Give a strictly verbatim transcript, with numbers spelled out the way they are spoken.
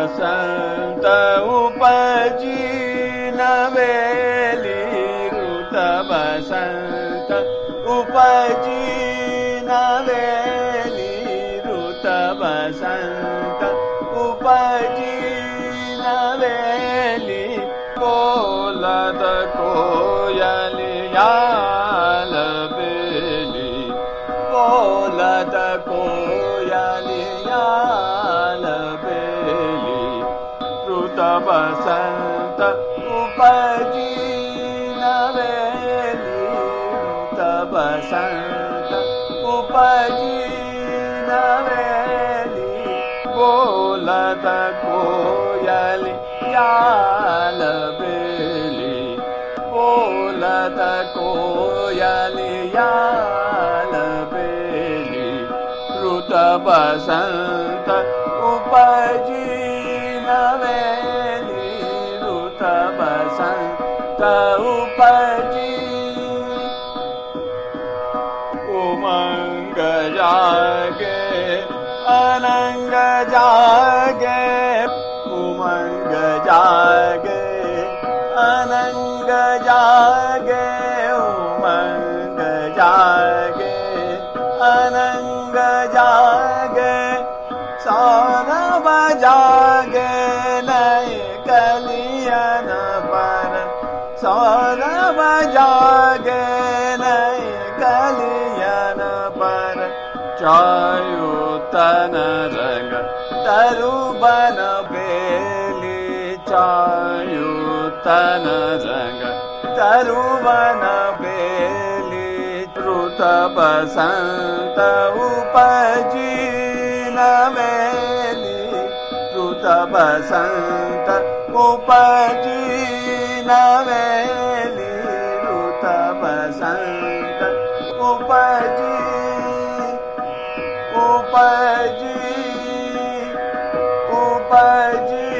बसंत उपजी नवेली ऋत बसंत उपजी नवेली ऋत बसंत उपजी नवेली बोलत कोयलिया बेली बोलत कोयलिया बेली ऋत बसंत उपजी नवेली ऋत बसंत उपजी नवेली बोलत कोयलिया बेली बोलत कोयलिया बेली ऋत बसंत उपजी नवेली ऋत बसंत उपजी उमंग जागे अनंग जागे उमंग जागे अनंग जागे उमंग जागे अनंग जागे सौरभ जागे नए कलियन पर सौरभ जागे नए कलियन पर चायुतन रंग तरुबन बेली चायुतन रंग तरुबन बेली ऋत बसंत उपजी नवेली ऋत बसंत उपजी नवेली ऋत बसंत उपजी उपजी उपजी